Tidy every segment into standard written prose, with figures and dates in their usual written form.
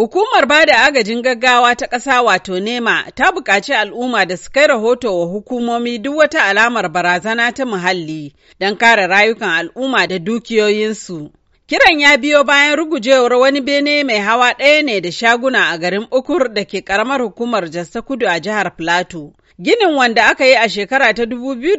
Hukumar bada agajin gaggawa ta ƙasa wato NEMA ta buƙaci al'umma da su kai rahoto wa hukumomi duk wata alamar barazana ta muhalli don kare rayukan al'umma da dukiyoyinsu. Kiran ya biyo bayan rugujewar wani bene mai hawa ɗaya ne da shaguna a garin Ukur da ke ƙaramar hukumar Jos ta Kudu a jihar Filato. Ginin wanda aka yi a shekara ta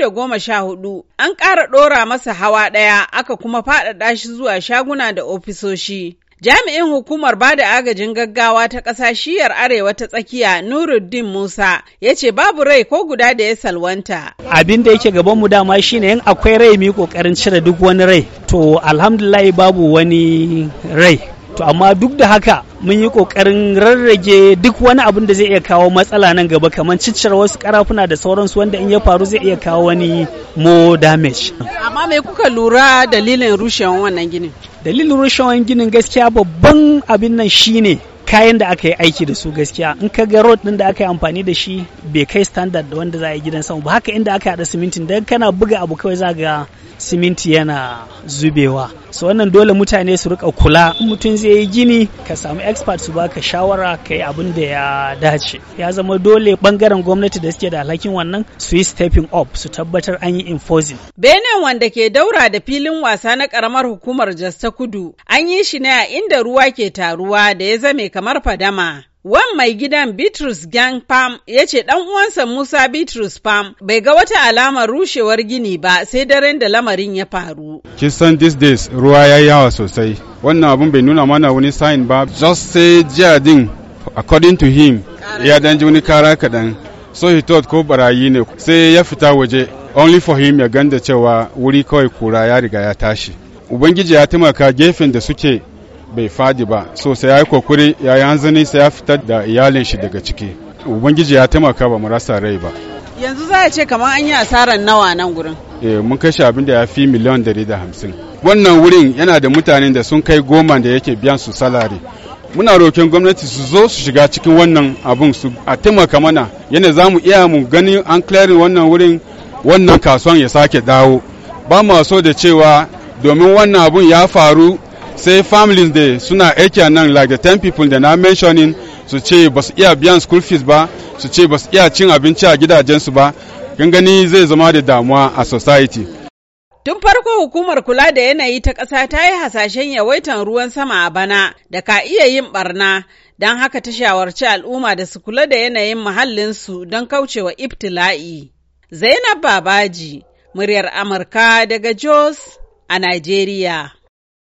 2014 an ƙara ɗora masa hawa ɗaya aka kuma faɗaɗa shi zuwa shaguna da ofisoshi. Jami'in hukumar bada agajin gaggawa ta ƙasa shiyar arewa ta tsakiya Nuruddin Musa ya ce babu rai ko guda da ya salwanta. Abin da yake gaban mu dama shine in akwai rai mu yi kokarin cire duk wani rai. To alhamdulillah babu wani rai. To amma duk da haka mun yi kokarin rarrage duk wani abin da zai iya kawo matsala nan gaba kamar ciccire wasu karafuna da sauransu wanda in ya faru zai iya kawo wani more damage. Amma me kuka lura dalilin rushewar wannan ginin? Dalilin rushewar ginin gaskiya babban abin nan shine kayan da aka yi aiki da su gaskiya in ka ga road din da aka yi amfani da shi bai kai standard da wanda za a yi gidan sama ba haka inda aka haɗa simintin dan kana buga abu kawai za ga siminti yana zubewa so wannan dole mutane su rika kula in mutum zai yi gini ka samu expert su baka shawara ka yi abin da ya dace ya zama dole bangaren gwamnati da suke da alhakin wannan su yi stepping up su tabbatar an yi enforcing. Benin wanda ke daura da filin wasa na karamar hukumar Jos ta Kudu an yi shi ne a inda ruwa ke taruwa da ya zame kamar fadama. Wan mai gidan Bitrus Gang Pam ya ce ɗan uwansa Musa Bitrus Pam bai ga wata alamar rushewar gini ba sai daren da lamarin ya faru. Kisan these days ruwa ya yawa sosai. Wannan abun bai nuna mana wani sign ba. Just say jiya din according to him ya dan ji wani kara kaɗan. So he thought ko barayi ne sai ya fita waje only for him ya ganda cewa wuri kawai kura ya riga ya tashi. Ubangiji ya taimaka gefen da suke bai fadi ba so sai ya yi kokuri ya yi hanzari sai ya fitar da iyalin shi daga ciki ubangiji ya taimaka ba mu rasa rai ba. Yanzu za a ce kamar an yi asarar nawa nan gurin? Mun kashe abin da ya fi miliyan 150. Wannan wurin yana da mutanen da sun kai 10 da yake biyan su salari. Muna roƙon gwamnati su zo su shiga cikin wannan abun su a taimaka mana yana za mu iya mu gani an clearing wannan wurin wannan kasuwan ya sake dawo. Ba mu so da cewa domin wannan abun ya faru sai families da suna aiki a nan like the 10 people da na mentioning su ce ba su iya biyan school fees ba su ce ba su iya cin abinci a gidajensu ba gani zai zama da damuwa a society. Tun farko hukumar kula da yanayi ta ƙasa ta yi hasashen yawaitan ruwan sama a bana da ka iya yin barna don haka ta shawarci al'umma da su kula da yanayin muhallinsu don kaucewa ibtila'i. Zainab Babaji, muryar Amurka daga Jos a Najeriya.